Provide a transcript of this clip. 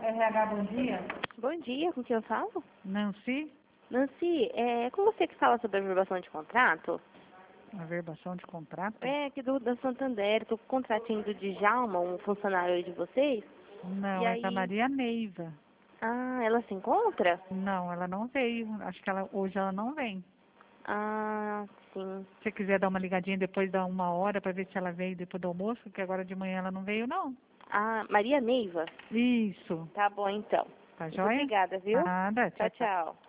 RH, bom dia. Bom dia, com quem eu falo? Nancy, Nancy, é com você que fala sobre a averbação de contrato? averbação de contrato? É, aqui da Santander, tô com o contratinho do Djalma, um funcionário aí de vocês. Não, E é da aí, Maria Neiva. ela se encontra? Não, ela não veio. Acho que hoje ela não vem. Ah, sim. Se você quiser dar uma ligadinha depois da 1 hora para ver se ela veio depois do almoço, porque agora de manhã ela não veio, não. Ah, Maria Neiva? Isso. Tá bom, então. Tá Muito joia? obrigada, viu? Nada. Tchau, Tchau, tchau. tchau.